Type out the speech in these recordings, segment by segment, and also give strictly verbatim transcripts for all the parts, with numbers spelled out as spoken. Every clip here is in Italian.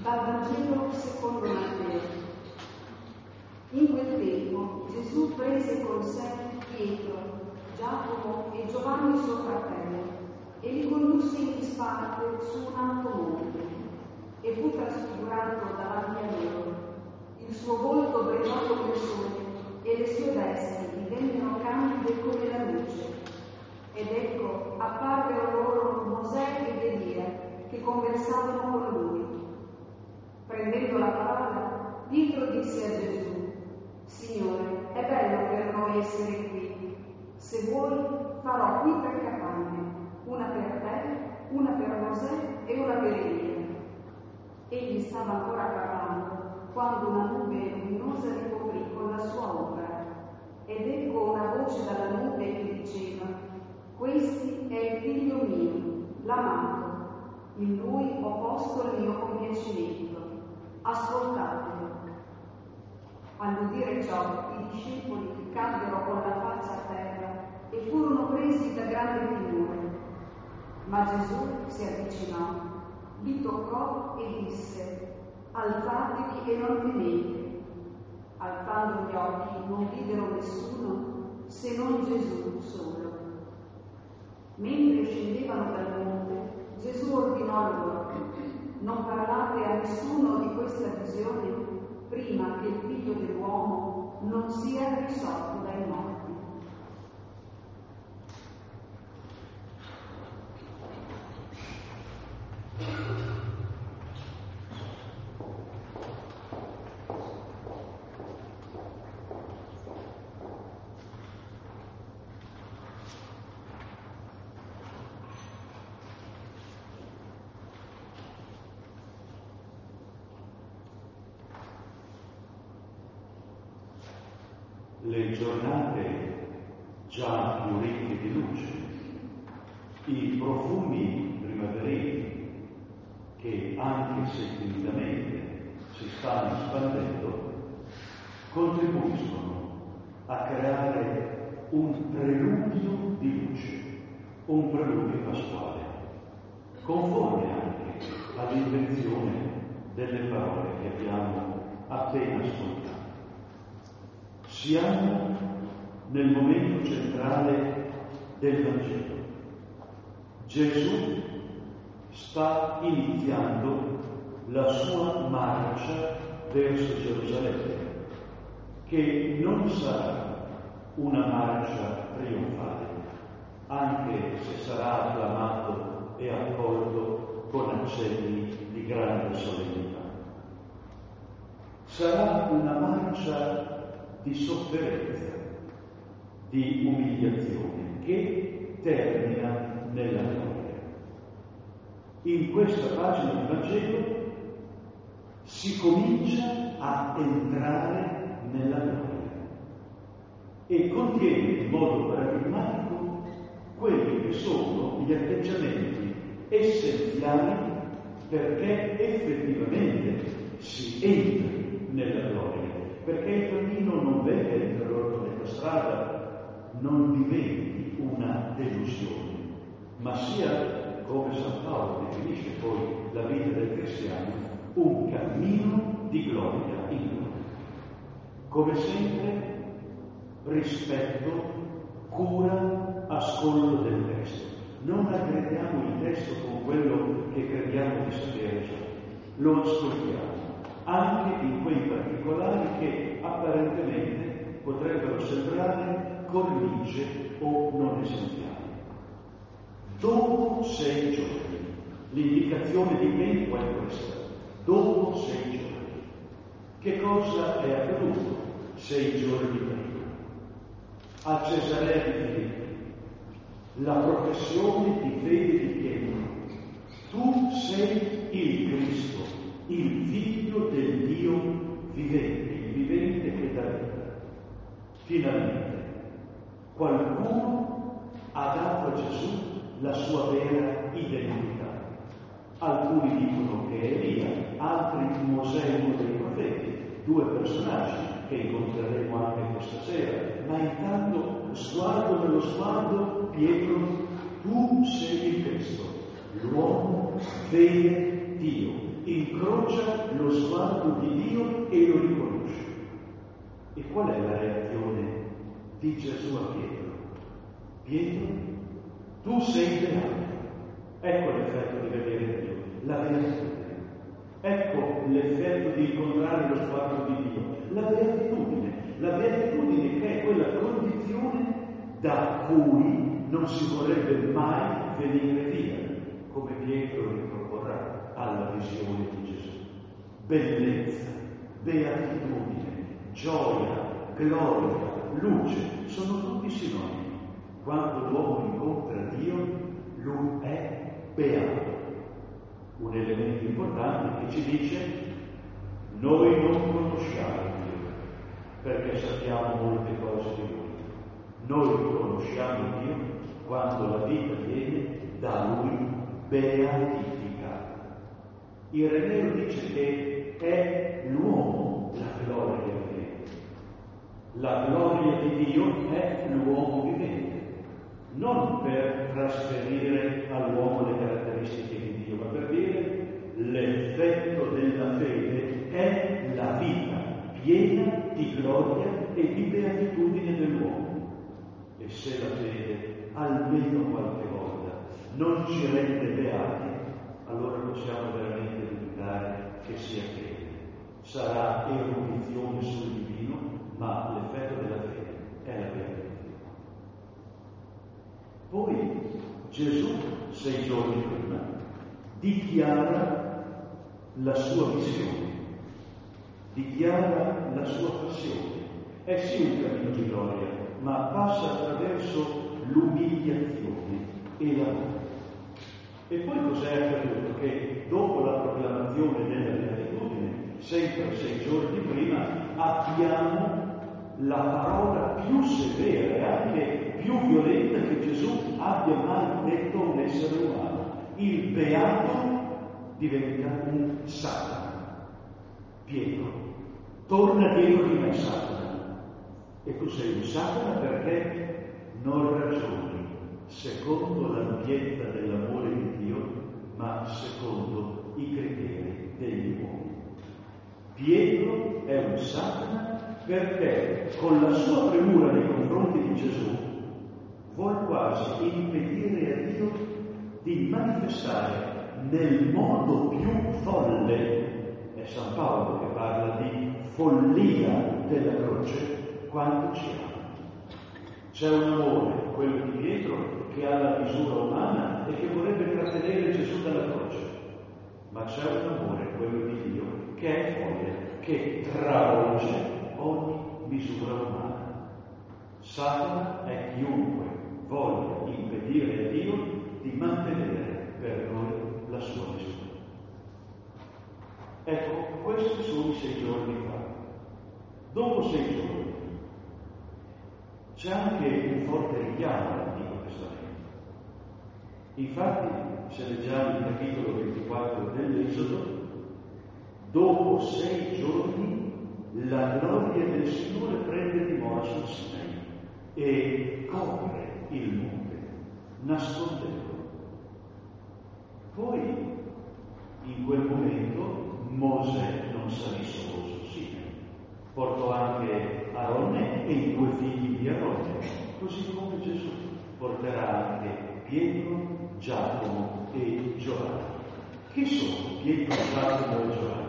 Dal Vangelo secondo Matteo. In quel tempo Gesù prese con sé Pietro, Giacomo e Giovanni suo fratello e li condusse in disparte su un alto monte e fu trasfigurato davanti a loro. Il suo volto brillò come il sole e le sue vesti divennero candide come la luce. Ed ecco, apparvero loro Mosè ed Elia che conversavano con lui. Prendendo la parola, Pietro disse a Gesù: Signore, è bello per noi essere qui. Se vuoi, farò qui tre capanne, una per te, una per Mosè e una per Elia. Egli stava ancora parlando quando una nube luminosa li coprì con la sua ombra. Ed ecco una voce dalla nube che diceva: Questi è il figlio mio, l'amato. In lui ho posto il mio compiacimento. Ascoltatelo. All'udire ciò, i discepoli caddero con la faccia a terra e furono presi da grande timore. Ma Gesù si avvicinò, li toccò e disse: Alzatevi e non temete. Alzando gli occhi non videro nessuno se non Gesù solo. Mentre scendevano dal monte, Gesù ordinò loro: non parlate a nessuno di questa visione prima che il figlio dell'uomo non sia risorto dai morti. Le giornate già più ricche di luce, i profumi primaverili che anche se timidamente si stanno espandendo, contribuiscono a creare un preludio di luce, un preludio pasquale, conforme anche all'invenzione delle parole che abbiamo appena ascoltato. Siamo nel momento centrale del Vangelo. Gesù sta iniziando la sua marcia verso Gerusalemme, che non sarà una marcia trionfale, anche se sarà acclamato e accolto con accenni di grande solennità. Sarà una marcia di sofferenza, di umiliazione, che termina nella gloria. In questa pagina del Vangelo si comincia a entrare nella gloria e contiene in modo paradigmatico quelli che sono gli atteggiamenti essenziali perché effettivamente si entri nella gloria. Perché il cammino non venga interrotto nella strada, non diventi una delusione, ma sia, come San Paolo definisce poi la vita del cristiano, un cammino di gloria in gloria. Come sempre, rispetto, cura, ascolto del testo. Non aggrediamo il testo con quello che crediamo di sapere già, lo ascoltiamo, anche in quei particolari che apparentemente potrebbero sembrare cornice o non essenziali. Dopo sei giorni, l'indicazione di tempo è questa: dopo sei giorni. Che cosa è accaduto sei giorni prima? A Cesarea di Filippi, la professione di fede di Pietro: tu sei il Cristo, il figlio del Dio vivente, il vivente che dà vita. Finalmente qualcuno ha dato a Gesù la sua vera identità. Alcuni dicono che è Elia, altri Mosè e uno dei profeti, due personaggi che incontreremo anche questa sera. Ma intanto, sguardo nello sguardo, Pietro: tu sei il Cristo, l'uomo vede Dio, incrocia lo sguardo di Dio e lo riconosce. E qual è la reazione di Gesù a Pietro? Pietro, tu sei beato. Ecco l'effetto di vedere Dio, la beatitudine. Ecco l'effetto di incontrare lo sguardo di Dio, la beatitudine. La beatitudine che è quella condizione da cui non si vorrebbe mai venire via, come Pietro riproporrà alla visione di Gesù. Bellezza, beatitudine, gioia, gloria, luce, sono tutti sinonimi. Quando l'uomo incontra Dio, lui è beato. Un elemento importante che ci dice: noi non conosciamo Dio, perché sappiamo molte cose di Lui. Noi conosciamo Dio quando la vita viene da Lui beatificata. Ireneo dice che è l'uomo la gloria vivente. La gloria di Dio è l'uomo vivente, non per trasferire all'uomo le caratteristiche di Dio, ma per dire l'effetto della fede è la vita piena di gloria e di beatitudine dell'uomo. E se la fede, almeno qualche volta, non ci rende beati, allora possiamo veramente dubitare che sia fede. Sarà erudizione sul divino, ma l'effetto della fede è la beatitudine. Poi Gesù, sei giorni prima, dichiara la sua visione, dichiara la sua passione. È sì un cammino di gloria, ma passa attraverso l'umiliazione e la morte. E poi cos'è accaduto? Che dopo la proclamazione della beatitudine, sempre sei giorni prima, abbiamo la parola più severa e anche più violenta che Gesù abbia mai detto a un essere umano. Il beato diventa un Satana. Pietro, torna dietro di me, Satana. E tu sei un Satana perché non ragioni secondo l'ampiezza dell'amore di Dio, ma secondo i criteri degli uomini. Pietro è un Satana perché con la sua premura nei confronti di Gesù vuol quasi impedire a Dio di manifestare nel modo più folle, è San Paolo che parla di follia della croce, quanto ci ama. C'è un amore, quello di Pietro, che ha la misura umana e che vorrebbe trattenere Gesù dalla croce, ma c'è un amore, quello di Dio, che è folle, che travolge ogni misura umana. Satana è chiunque voglia impedire a Dio di mantenere per noi la sua misura. Ecco, questi sono i sei giorni fa. Dopo sei giorni c'è anche un forte richiamo all'Antico Testamento. Infatti, se leggiamo il capitolo ventiquattro dell'Esodo, dopo sei giorni la gloria del Signore prende dimora sul Sinai e copre il monte, nascondendolo. Poi, in quel momento, Mosè non salì solo sul Sinai, portò anche Aronne e i due figli di Aronne, così come Gesù porterà anche Pietro, Giacomo e Giovanni. Chi sono Pietro, Giacomo e Giovanni?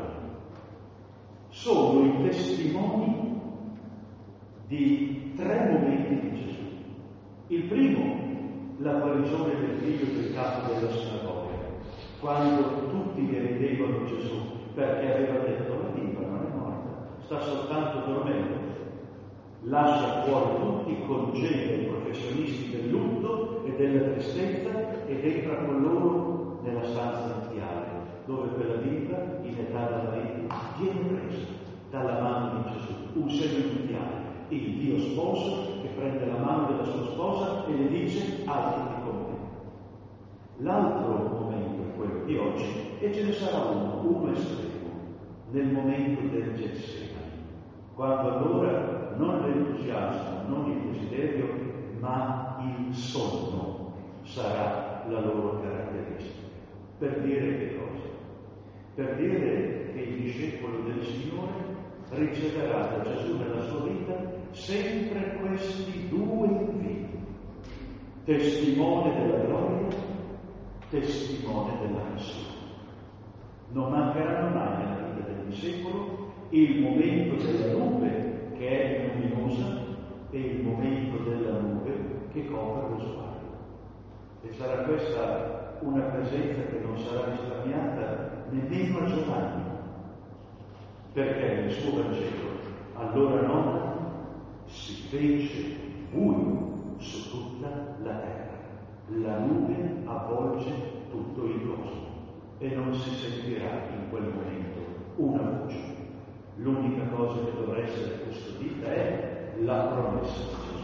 Sono i testimoni di tre momenti di Gesù. Il primo, la guarigione del figlio del capo della sinagoga, quando tutti ne ridevano Gesù perché aveva detto: la bimba non è morta, sta soltanto dormendo. Lascia fuori tutti con generi professionisti del lutto e della tristezza ed entra con loro nella stanza nuziale, dove quella bimba in età da marito viene presa dalla mano di Gesù, un segno nuziale, il Dio sposo che prende la mano della sua sposa e le dice: alzati con me. L'altro momento è quello di oggi, e ce ne sarà uno, uno estremo, nel momento del Getsemani, quando allora non l'entusiasmo, non il desiderio, ma il sonno sarà la loro caratteristica. Per dire che cosa? per dire che il discepolo del Signore riceverà da Gesù nella sua vita sempre questi due inviti: testimone della gloria, testimone della missione. Non mancheranno mai nella vita del discepolo il momento della nube che è luminosa e il momento della nube che copre lo sguardo. E sarà questa una presenza che non sarà risparmiata nemmeno a Giovanni, perché nel suo Vangelo allora nonna si fece buio su tutta la terra, la nube avvolge tutto il cosmo e non si sentirà in quel momento una voce. L'unica cosa che dovrà essere custodita è la promessa di Gesù.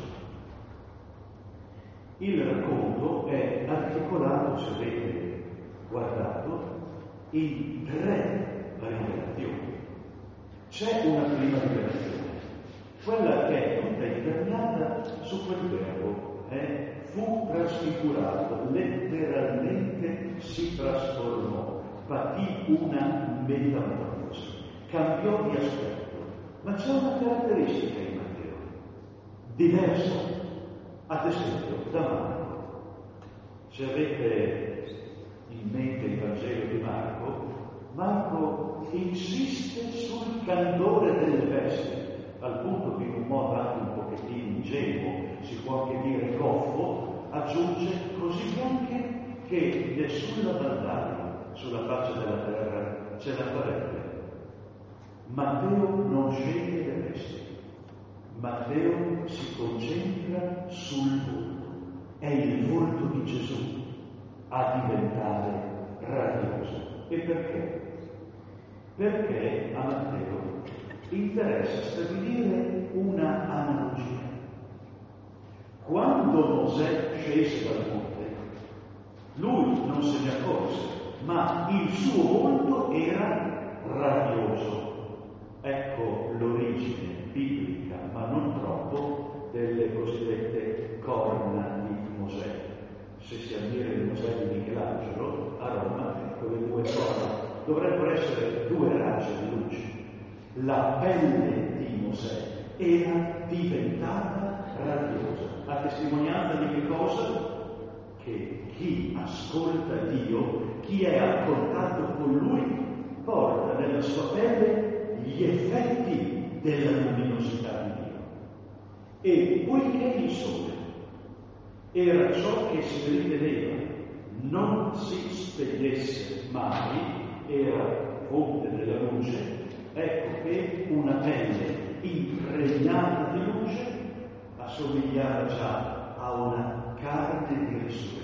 Il racconto è articolato, se avete guardato, in tre rivelazioni. C'è una prima rivelazione, quella che è tutta imperniata su quel verbo, eh? fu trasfigurato, letteralmente si trasformò, patì una metamorfosi, cambiò di aspetto. Ma c'è una caratteristica in Matteo, diversa, ad esempio, da Marco. Se avete in mente il Vangelo di Marco, Marco insiste sul candore delle vesti, al punto che in un modo anche un pochettino ingenuo, si può anche dire goffo, aggiunge così bianche che nessuna battaglia sulla faccia della terra ce la farebbe. Matteo non sceglie le vesti, Matteo si concentra sul volto, è il volto di Gesù a diventare radioso. E perché? Perché a Matteo interessa stabilire una analogia. Quando Mosè scese dal monte, lui non se ne accorse, ma il suo volto era radioso. Ecco l'origine biblica, ma non troppo, delle cosiddette corna di Mosè. Se si ammira il Mosè di Michelangelo a Roma, quelle due corna dovrebbero essere due raggi di luce. La pelle di Mosè era diventata radiosa, a testimonianza di che cosa? Che chi ascolta Dio, chi è a contatto con Lui, porta nella sua pelle gli effetti della luminosità di Dio. E poiché il sole era ciò che si riteneva non si spegnesse mai, era fonte della luce, ecco che una pelle impregnata di luce assomigliava già a una carne di risurrezione.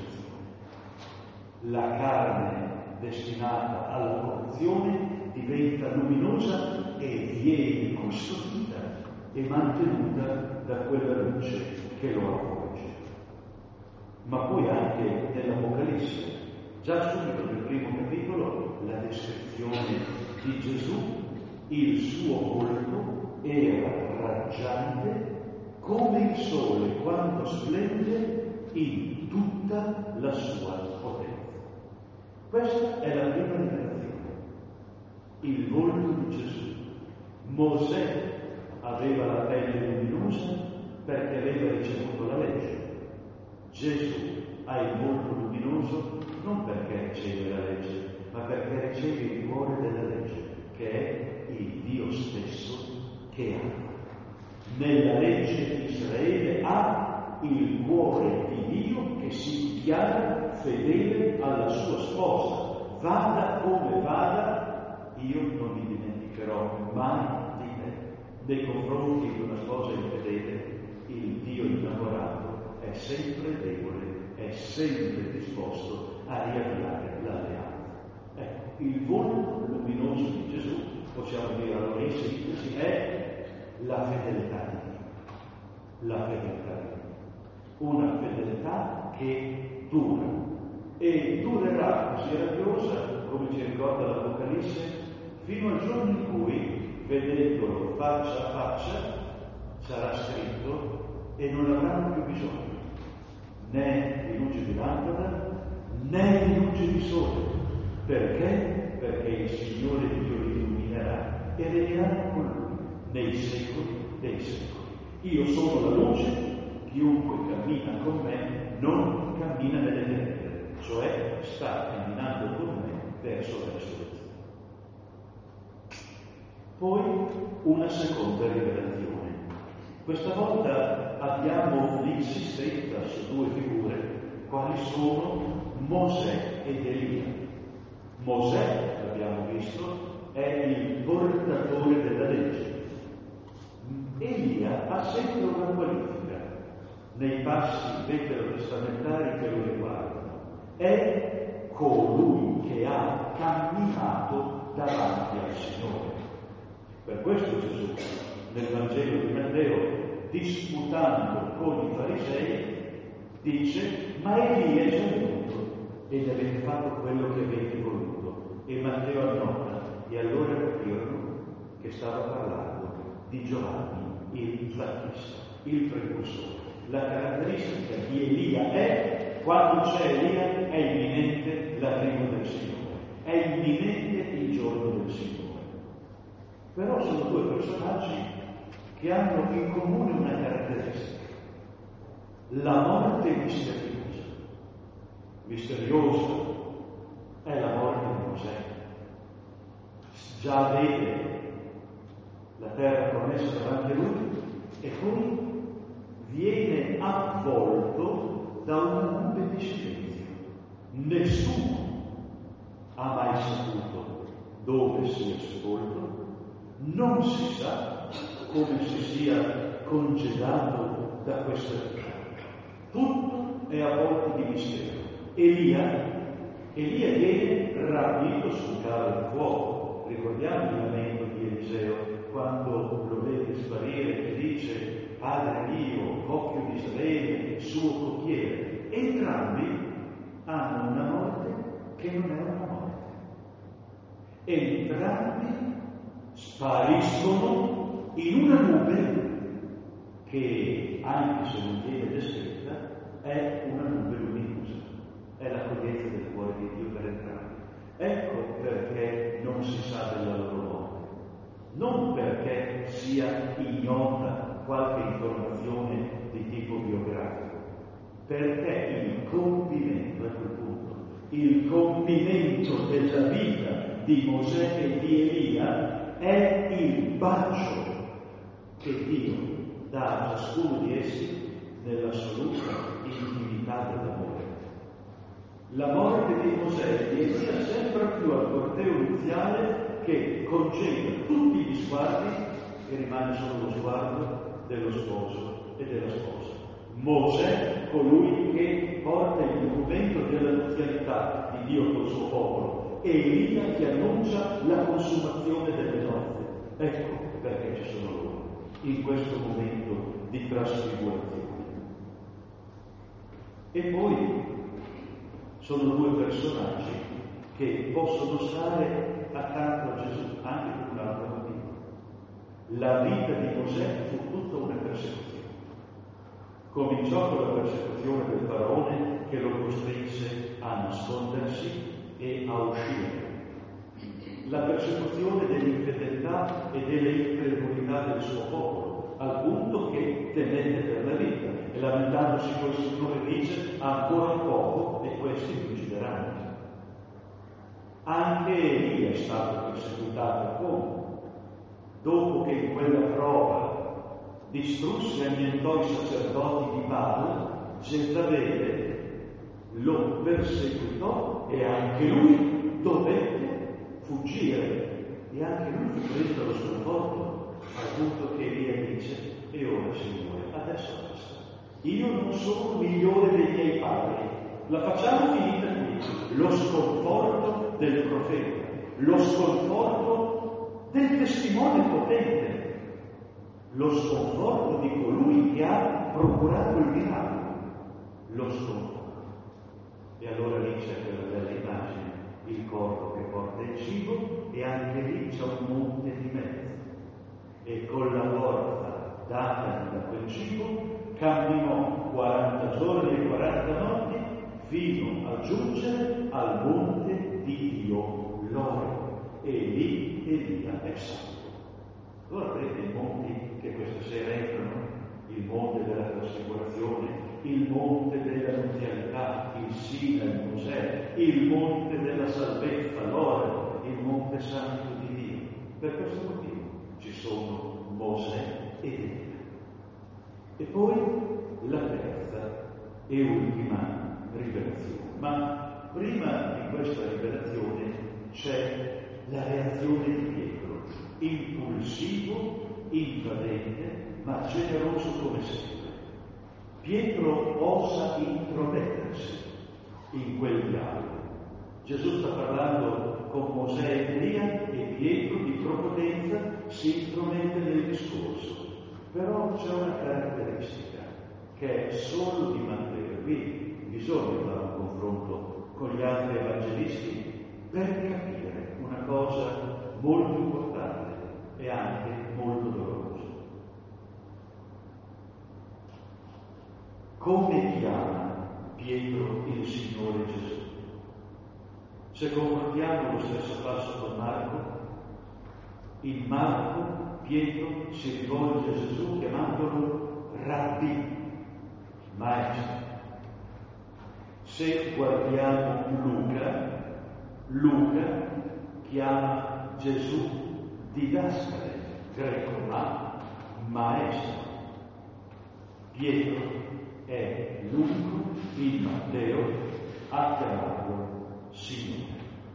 La carne destinata alla corruzione diventa luminosa e viene custodita e mantenuta da quella luce che lo avvolge. Ma poi anche nell'Apocalisse, già subito nel primo capitolo, la descrizione di Gesù, il suo volto era raggiante come il sole quando splende in tutta la sua potenza. Questa è la prima rivelazione, il volto di Gesù. Mosè aveva la pelle luminosa perché aveva ricevuto la legge. Gesù ha il volto luminoso non perché riceve la legge, ma perché riceve il cuore della legge, che è il Dio stesso che ama. Nella legge di Israele ha il cuore di Dio che si dichiara fedele alla sua sposa. Vada come vada, io non mi dimenticherò mai di te. Nei confronti di una sposa infedele, il Dio innamorato è sempre debole, è sempre disposto a riavviare l'alleanza. Ecco, il volto luminoso di Gesù, possiamo dire allora in sintesi, è la fedeltà di Dio. La fedeltà di Dio. Una fedeltà che dura. E durerà così radiosa, come ci ricorda l'Apocalisse, fino al giorno in cui, vedendolo faccia a faccia, sarà scritto e non avranno più bisogno né di luce di lampada né di luce di sole, perché perché il Signore Dio li illuminerà e regneranno con Lui nei secoli dei secoli. Io sono la luce, chiunque cammina con me non cammina nelle tenebre, cioè sta camminando con me verso la resurrezione. Poi una seconda rivelazione. Questa volta abbiamo l'insistenza su due figure, quali sono Mosè ed Elia. Mosè, l'abbiamo visto, è il portatore della legge. Elia ha sempre una qualifica nei passi veterotestamentari che lo riguardano. È colui che ha camminato davanti al Signore. Per questo Gesù, nel Vangelo di Matteo, disputando con i farisei, dice: ma Elia è già venuto ed avete fatto quello che avete voluto. E Matteo annota, e allora capirono che stava parlando di Giovanni il Battista, il precursore. La caratteristica di Elia è, quando c'è Elia, è imminente l'arrivo del Signore, è imminente il giorno del Signore. Però sono due personaggi che hanno in comune una caratteristica: la morte misteriosa. Misteriosa è la morte di Mosè. Già vede la terra promessa davanti a lui e poi viene avvolto da una nube di silenzio. Nessuno ha mai saputo dove sia sepolto, non si sa come si sia congedato da questa vita. Tutto è avvolto di mistero. Elia, Elia viene rapito sul carro di fuoco. Ricordiamo il lamento di Eliseo quando lo vede sparire e dice: Padre mio, occhio di Israele, suo cocchiere. Entrambi hanno una morte che non è una morte. Entrambi spariscono in una nube che, anche se non viene descritta, è una nube luminosa, è l'accoglienza del cuore di Dio per entrambi. Ecco perché non si sa della loro morte, non perché sia ignota qualche informazione di tipo biografico, perché il compimento, a quel punto, il compimento della vita di Mosè e di Elia è il bacio che Dio dà a ciascuno di essi nell'assoluta intimità dell'amore. La morte di Mosè e di Elia sempre più al corteo nuziale che concentra tutti gli sguardi e rimane solo lo sguardo dello sposo e della sposa. Mosè, colui che porta il documento della nuzialità di Dio col suo popolo, e Elia che annuncia la consumazione delle nozze. Ecco perché ci sono loro in questo momento di trasfigurazione. E poi sono due personaggi che possono stare accanto a Gesù anche per un altro motivo. La vita di Mosè fu tutta una persecuzione. Cominciò con la persecuzione del faraone che lo costrinse a nascondersi e a uscire. La persecuzione dell'infedeltà e dell'incredulità del suo popolo, al punto che temette per la vita e lamentandosi col Signore dice: ancora poco e questi mi uccideranno. Anche Elia è stato persecutato come? Dopo che in quella prova distrusse e annientò i sacerdoti di Baal, Jezabele lo perseguitò e anche lui dovette fuggire e anche lui fu preso dallo sconforto, al punto che Elia dice: e ora Signore, adesso basta, io non sono migliore dei miei padri, la facciamo finita qui. Lo sconforto del profeta, lo sconforto del testimone potente, lo sconforto di colui che ha procurato il miracolo, lo sconforto. E allora lì c'è quella bella immagine, il corpo che porta il cibo, e anche lì c'è un monte di mezzo. E con la forza data da quel cibo camminò quaranta giorni e quaranta notti fino a giungere al monte di Dio, l'oro, e lì Elia è salvo. Allora vedete i monti che questa sera entrano, il monte della trasfigurazione, il monte della nuzialità, il Sina, il Mosè, il monte della salvezza, l'oro, il monte santo di Dio. Per questo motivo ci sono Mosè ed Elia. E poi la terza e ultima rivelazione. Ma prima di questa rivelazione c'è la reazione di Pietro, impulsivo, invadente, ma generoso come sempre. Pietro osa intromettersi in quel dialogo. Gesù sta parlando con Mosè e Elia e Pietro di prepotenza si intromette nel discorso. Però c'è una caratteristica che è solo di Matteo. Qui bisogna fare un confronto con gli altri evangelisti per capire una cosa molto importante e anche molto dolorosa. Come chiama Pietro il Signore Gesù? Se confrontiamo lo stesso passo con Marco, in Marco Pietro si rivolge a Gesù chiamandolo Rabbi, maestro. Se guardiamo Luca, Luca chiama Gesù didascale, greco, ma maestro. Pietro è l'unico in Matteo a chiamarlo Signore.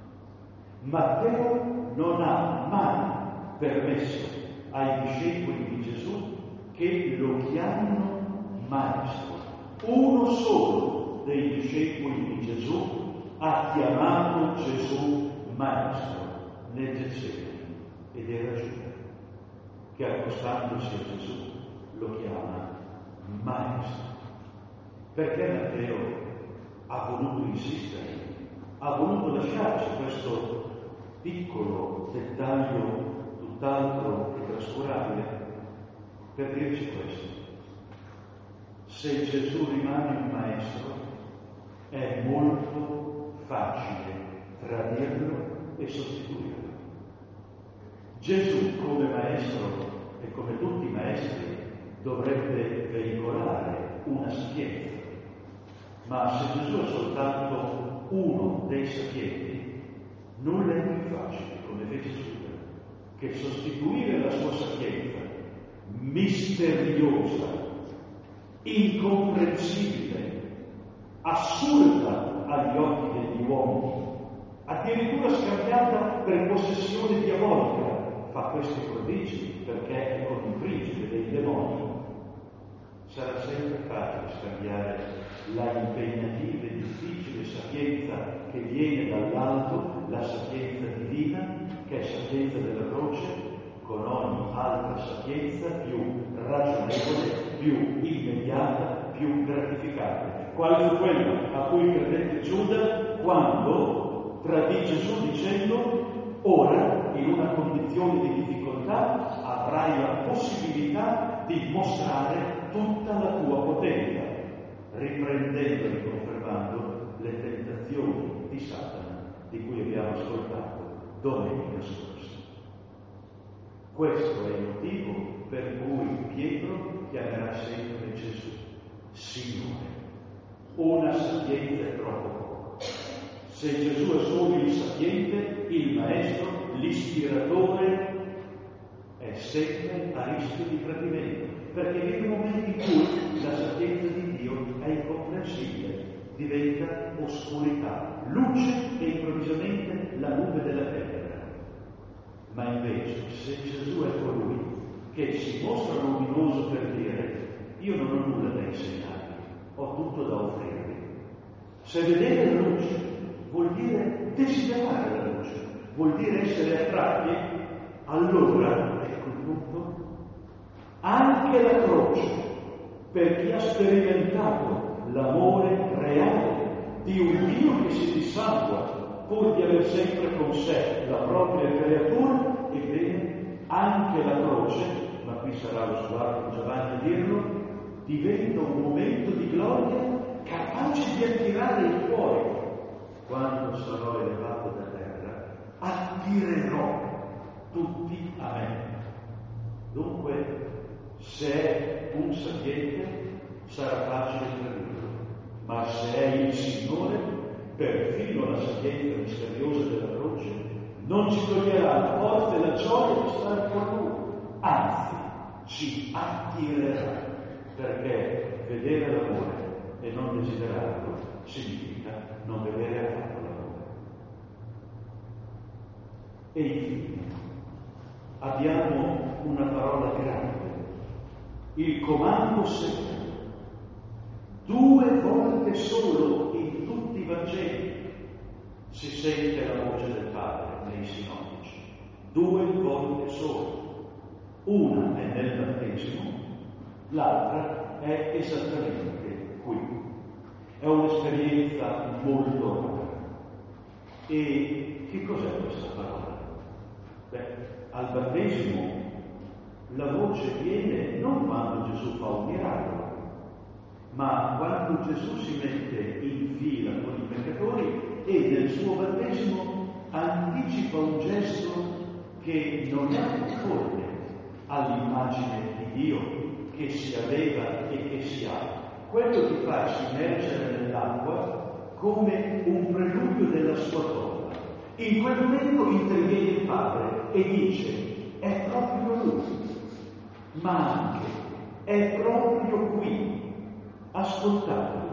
Matteo non ha mai permesso ai discepoli di Gesù che lo chiamino maestro. Uno solo dei discepoli di Gesù ha chiamato Gesù maestro nel Getsemani ed era Giuda, che accostandosi a Gesù lo chiama maestro. Perché Matteo ha voluto insistere, ha voluto lasciarci questo piccolo dettaglio tutt'altro che trascurabile per dirci questo. Se Gesù rimane un maestro, è molto facile tradirlo e sostituirlo. Gesù come maestro e come tutti i maestri dovrebbe veicolare una sapienza, ma se Gesù è soltanto uno dei sapienti, nulla è più facile, come fece Giuda, che sostituire la sua sapienza misteriosa, incomprensibile, assurda agli occhi degli uomini, addirittura scambiata per possessione diabolica. Fa questi prodigi perché è con il principe dei demoni. Sarà sempre facile scambiare la impegnativa e difficile sapienza che viene dall'alto, la sapienza divina, che è sapienza della croce, con ogni altra sapienza più ragionevole, più immediata, più gratificante. Quale fu quella a cui credette Giuda quando tradì Gesù dicendo: ora, in una condizione di difficoltà, avrai la possibilità di mostrare tutta la tua potenza, riprendendo e riconfermando le tentazioni di Satana di cui abbiamo ascoltato domenica scorsa. Questo è il motivo per cui Pietro chiamerà sempre Gesù Signore. Una sapienza è troppo poco. Se Gesù è solo il sapiente, il maestro, l'ispiratore, è sempre a rischio di tradimento, perché vive momenti in cui la sapienza di Dio è incomprensibile, diventa oscurità, luce e improvvisamente la nube della terra. Ma invece, se Gesù è colui che si mostra luminoso per dire: io non ho nulla da insegnarvi, ho tutto da offrirvi. Se vedete la luce, vuol dire desiderare la luce, vuol dire essere attratti, allora, ecco il punto, anche la croce, per chi ha sperimentato l'amore reale di un Dio che si dissangua pur di aver sempre con sé la propria creatura, ebbene, anche la croce, ma qui sarà lo sguardo di Giovanni a dirlo, diventa un momento di gloria capace di attirare il cuore, quando sarò elevato da terra, a attirerò tutti a me. Dunque, se è un sapiente, sarà facile tradurlo, ma se è il Signore, perfino la sapienza misteriosa della croce non ci toglierà la forza e la gioia di stare con Lui, anzi, ci attirerà, perché vedere l'amore e non desiderarlo significa non vedere affatto l'amore. E infine abbiamo una parola grande, il comando secco. Due volte solo in tutti i Vangeli si sente la voce del Padre nei sinodici, due volte solo. Una è nel battesimo, l'altra è esattamente qui. È un'esperienza molto rara. E che cos'è questa parola? Beh, al battesimo la voce viene non quando Gesù fa un miracolo, ma quando Gesù si mette in fila con i peccatori e nel suo battesimo anticipa un gesto che non è conforme all'immagine di Dio che si aveva e che si ha. Quello ti fa immergere nell'acqua come un preludio della sua tomba. In quel momento interviene il Padre e dice: è proprio Lui, ma anche è proprio qui. Ascoltatelo.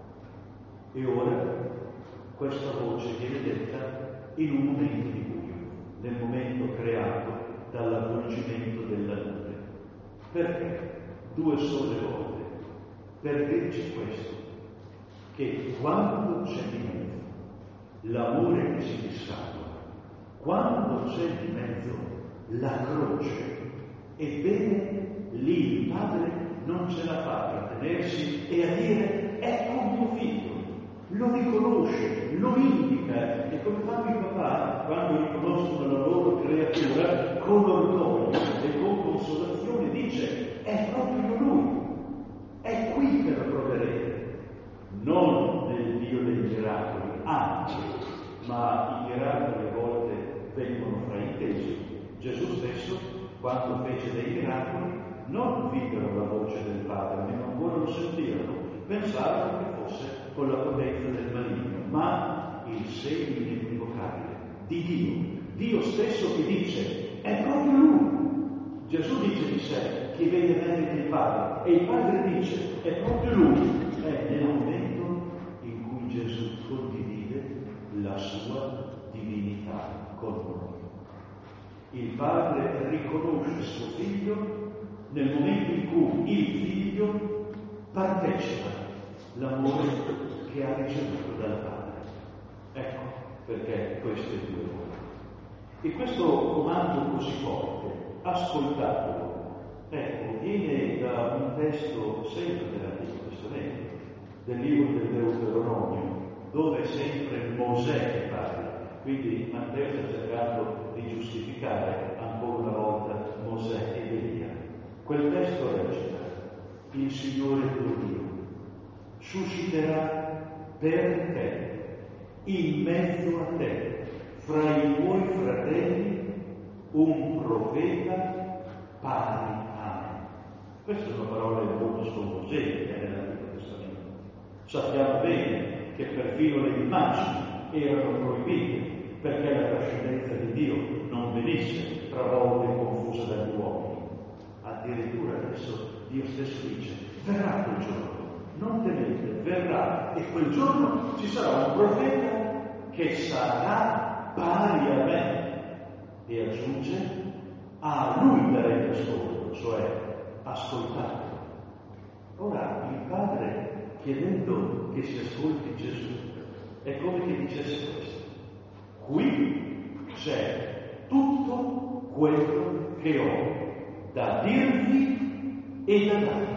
E ora questa voce viene detta in un momento di buio, nel momento creato dall'avvolgimento della luce. Perché? Due sole volte. Per dirci questo, che quando c'è di mezzo l'amore che si dissagua, quando c'è di mezzo la croce, ebbene lì il Padre non ce la fa a tenersi e a dire: ecco mio figlio, lo riconosce, lo indica, e come fanno i papà quando riconoscono la loro creatura con orgoglio e con consolazione, dice: è proprio lui, è qui che lo troverete. Non nel Dio dei miracoli, anche, ma i miracoli a volte vengono fraintesi. Gesù stesso, quando fece dei miracoli, non videro la voce del Padre, né ancora lo sentirono, pensavano che fosse con la potenza del maligno, ma il segno inequivocabile di Dio, Dio stesso che dice: è proprio Lui. Gesù dice di sé: chi vede me il Padre, e il Padre dice: è proprio Lui. È nel momento in cui Gesù condivide la sua divinità con noi. Il Padre riconosce suo Figlio nel momento in cui il Figlio partecipa l'amore che ha ricevuto dal Padre. Ecco perché queste due volte. E questo comando così forte, ascoltatelo, ecco, viene da un testo sempre dell'Antico Testamento, del libro del Deuteronomio, dove è sempre Mosè che parla. Quindi Matteo sta cercando di giustificare ancora una volta Mosè ed Elia. Quel testo recita: il Signore tuo Dio susciterà per te, in mezzo a te, fra i tuoi fratelli, un profeta pari a me. Queste sono parole molto sconvolgenti nell'Antico Testamento. Sappiamo bene che perfino le immagini erano proibite, perché la trascendenza di Dio non venisse travolta e confusa dagli uomini. Addirittura adesso Dio stesso dice: verrà quel giorno, non temete, verrà, e quel giorno ci sarà un profeta che sarà pari a me. E aggiunge: a lui darete ascolto, cioè ascoltate. Ora il Padre, chiedendo che si ascolti Gesù, è come che dicesse questo: qui c'è tutto quello che ho da dirvi e da darvi.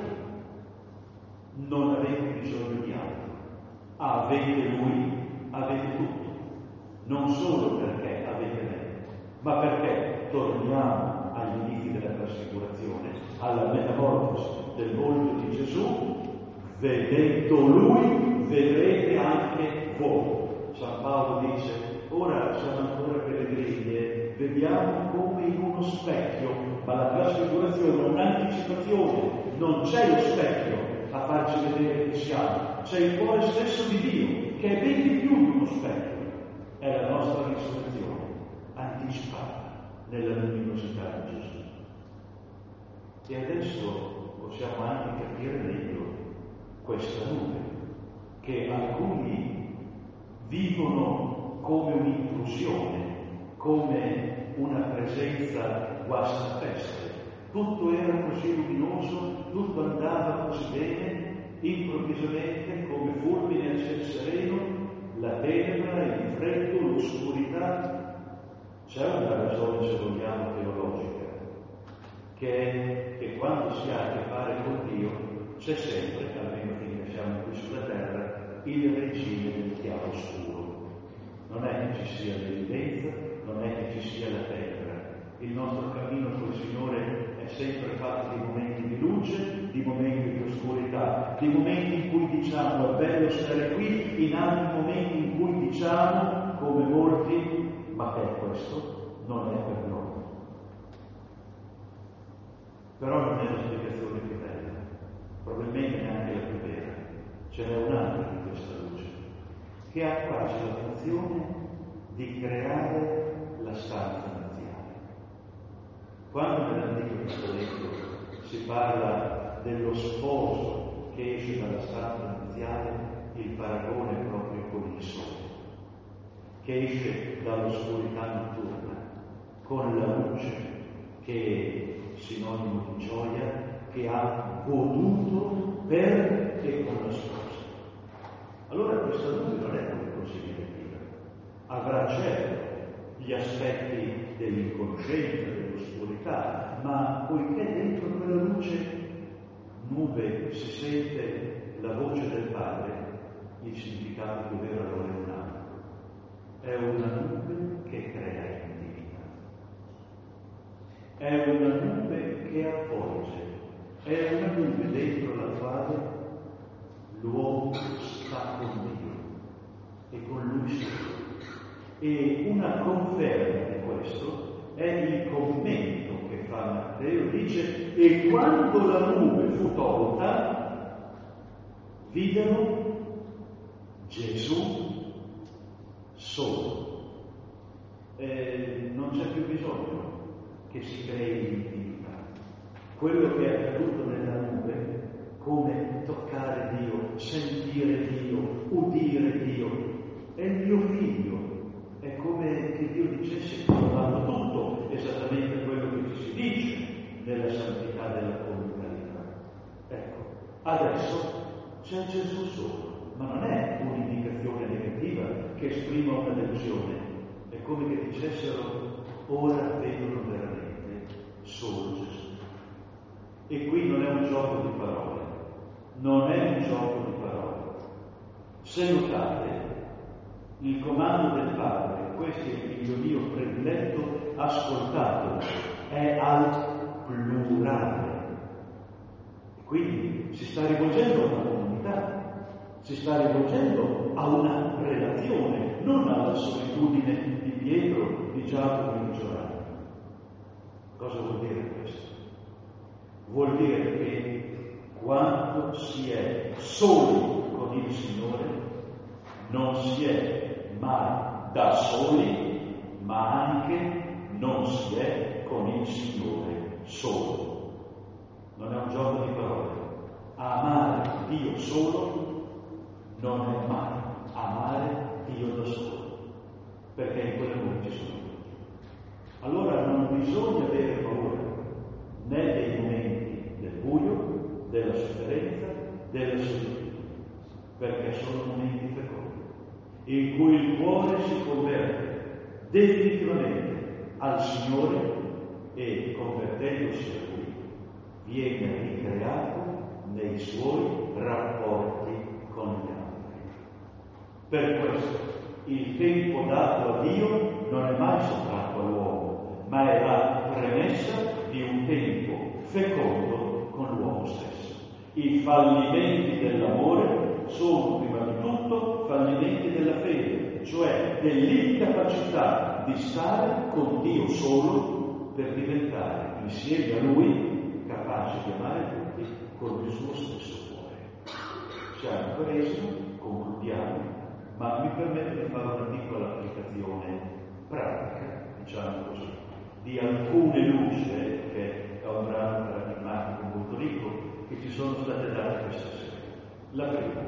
Non avete bisogno di altro. Avete Lui, avete tutto. Non solo perché avete me, ma perché torniamo agli inizi della trasfigurazione, alla metamorfosi del volto di Gesù. Vedendo Lui, vedrete anche voi. San Paolo dice: ora siamo ancora pellegrini e vediamo come in uno specchio, ma la trasfigurazione è un'anticipazione, non c'è lo specchio a farci vedere chi siamo, c'è il cuore stesso di Dio, che è ben di più di uno specchio, è la nostra risurrezione, anticipata nella luminosità di Gesù. E adesso possiamo anche capire meglio questa nube, che alcuni vivono come un'intrusione, come una presenza guastapeste. Tutto era così luminoso, tutto andava così bene, improvvisamente, come fulmine a ciel sereno, la tenebra, il freddo, l'oscurità. C'è una ragione, se vogliamo, teologica, che è che quando si ha a che fare con Dio c'è sempre, almeno finché siamo qui sulla terra, il regime del chiaro scuro. Non è che ci sia l'evidenza, non è che ci sia la tenebra. Il nostro cammino col Signore è sempre fatto di momenti di luce, di momenti di oscurità, di momenti in cui diciamo è bello stare qui, in altri momenti in cui diciamo, come molti, ma che è questo? Non è per noi. Però non è la spiegazione più bella, probabilmente neanche la più vera. Ce n'è un'altra di questa luce, che ha quasi la funzione di creare la stanza nuziale. Quando nell'Antico Testamento si parla dello sposo che esce dalla stanza nuziale, il paragone è proprio con il sole, che esce dall'oscurità notturna, con la luce che è sinonimo di gioia, che ha goduto per e con la sposa. Allora questa luce non è come così negativa, avrà certo gli aspetti dell'inconoscenza, dell'oscurità, ma poiché dentro quella luce nube si sente la voce del Padre, il significato più vero allora è un altro. È una nube che crea intimità. È una nube che avvolge, è una nube dentro la quale l'uomo sta con Dio e con lui stesso. E una conferma di questo è il commento che fa Matteo, dice: e quando la nube fu tolta, videro Gesù solo. Eh, non c'è più bisogno che si crei l'intimità. Quello che è accaduto nella nube, come toccare Dio, sentire Dio, udire Dio, è il mio figlio. È come che Dio dicesse che ho fatto tutto, esattamente quello che ci si dice nella santità della comunità. Ecco, adesso c'è Gesù solo, ma non è un'indicazione negativa che esprima una delusione, è come che dicessero: ora vedono veramente solo Gesù. E qui non è un gioco di parole, non è un gioco di parole. Se notate, il comando del Padre, questo è il figlio mio prediletto, ascoltatelo, è al plurale. Quindi si sta rivolgendo a una comunità, si sta rivolgendo a una relazione, non alla solitudine di Pietro, di Giacomo e di Giovanni. Cosa vuol dire questo? Vuol dire che quando si è soli con il Signore, non si è mai da soli, ma anche non si è con il Signore solo. Non è un gioco di parole. Amare Dio solo non è mai amare Dio da solo, perché in quel momento ci sono tutti. Allora non bisogna avere paura né dei momenti del buio, della sofferenza, della solitudine, perché sono momenti fecondi in cui il cuore si converte definitivamente al Signore e, convertendosi a Lui, viene ricreato nei suoi rapporti con gli altri. Per questo il tempo dato a Dio non è mai sottratto all'uomo, ma è la premessa di un tempo fecondo con l'uomo stesso. I fallimenti dell'amore sono prima di tutto fallimenti della fede, fede, cioè dell'incapacità di stare con Dio solo per diventare insieme a Lui capace di amare tutti con il suo stesso cuore. Siamo preso, concludiamo, ma mi permetto di fare una piccola applicazione pratica, diciamo così, di alcune luci, eh, che è un brano paradigmatico molto ricco, che ci sono state date questa sera. La prima,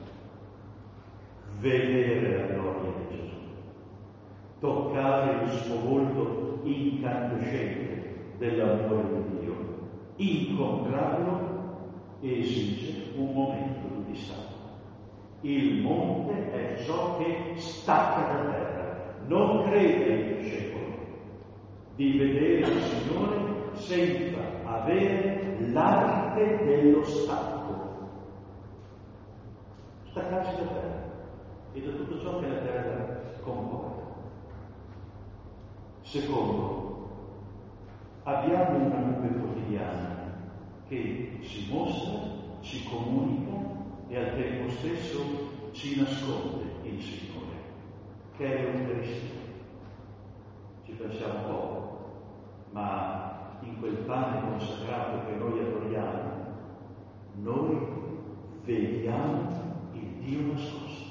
vedere la gloria di Gesù, toccare il suo volto incandescente dell'amore di Dio, incontrarlo esige un momento di distacco. Il monte è ciò che stacca da terra. Non crede il discepolo di vedere il Signore senza avere l'arte dello stacco. Staccarsi da terra e da tutto ciò che la terra comporta. Secondo, abbiamo una nube quotidiana che ci mostra, ci comunica e al tempo stesso ci nasconde il Signore, che è l'Eucaristia. Ci pensiamo poco, ma in quel pane consacrato che noi adoriamo, noi vediamo il Dio nascosto.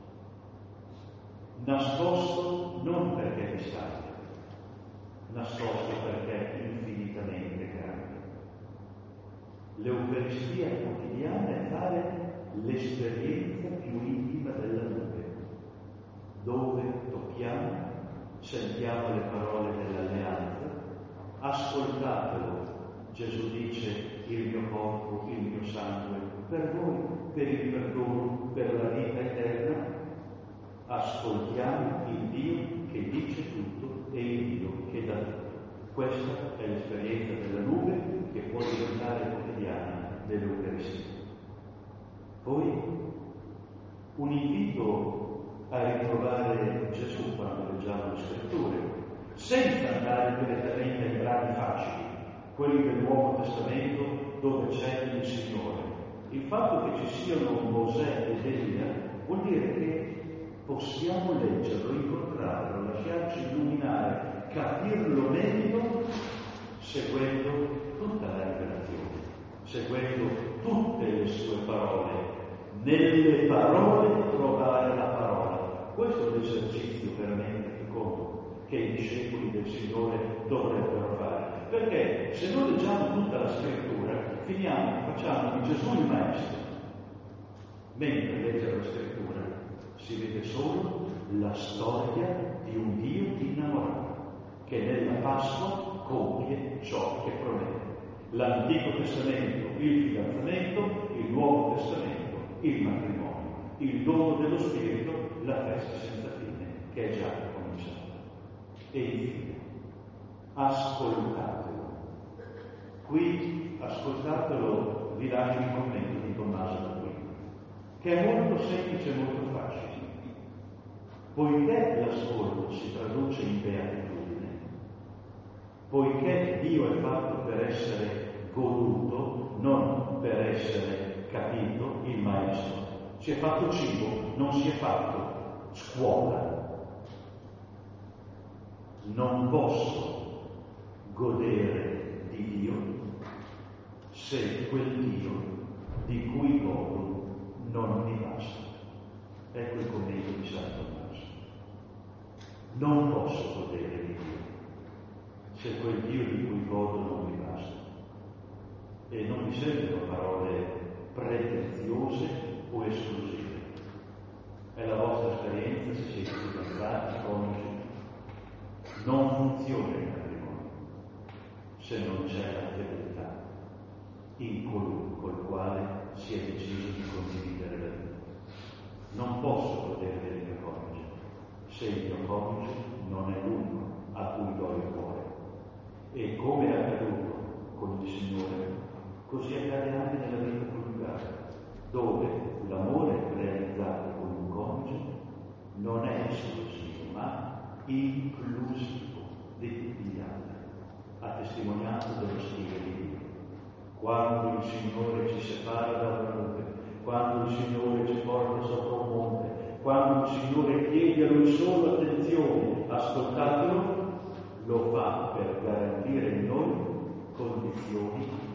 Nascosto non perché è distante, nascosto perché è infinitamente grande. L'Eucaristia quotidiana è fare l'esperienza più intima della nube, dove tocchiamo, sentiamo le parole dell'alleanza, ascoltatelo. Gesù dice: il mio corpo, il mio sangue, per voi, per il perdono, per la vita eterna. Ascoltiamo il Dio che dice tutto e il Dio che dà tutto. Questa è l'esperienza della nube che può diventare quotidiana nell'Eucaristia. Poi un invito a ritrovare Gesù quando leggiamo le scritture, senza andare direttamente ai brani facili, quelli del Nuovo Testamento dove c'è il Signore. Il fatto che ci siano Mosè ed Elia vuol dire che possiamo leggerlo, incontrarlo, lasciarci illuminare, capirlo meglio, seguendo tutta la rivelazione, seguendo tutte le sue parole. Nelle parole trovare la parola. Questo è l'esercizio veramente fecondo che i discepoli del Signore dovrebbero fare. Perché se noi leggiamo tutta la scrittura, finiamo, facciamo di Gesù il maestro. Mentre leggere la scrittura si vede solo la storia di un Dio innamorato, che nella Pasqua compie ciò che promette. L'Antico Testamento, il fidanzamento, il Nuovo Testamento, il matrimonio, il dono dello Spirito, la festa senza fine, che è già cominciata. E infine, ascoltatelo. Qui, ascoltatelo, vi lascio il commento di Tommaso d'Aquino, che è molto semplice e molto facile. Poiché l'ascolto si traduce in beatitudine, poiché Dio è fatto per essere goduto, non per essere capito, il maestro. Si è fatto cibo, non si è fatto scuola. Non posso godere di Dio se quel Dio di cui godo non mi basta. Ecco il commento di San Tommaso. Non posso godere di Dio se quel Dio di cui godo non mi basta. E non mi sembrano parole preteziose o esclusive. È la vostra esperienza se siete fidanzati, coniugi. Non funziona il matrimonio se non c'è la fedeltà in colui col quale si è deciso di condividere la vita. Non posso godere del mio coniuge se il mio coniuge non è l'unico a cui do il cuore. E come è accaduto con il Signore, così accade anche nella vita coniugale, dove l'amore realizzato con un coniuge non è esclusivo, ma inclusivo di tutti gli altri, a testimonianza dello stile di Dio. Quando il Signore ci separa da una nube, quando il Signore ci porta sopra un monte, quando il Signore chiede a Lui solo attenzione, ascoltatelo, lo fa per garantire in noi condizioni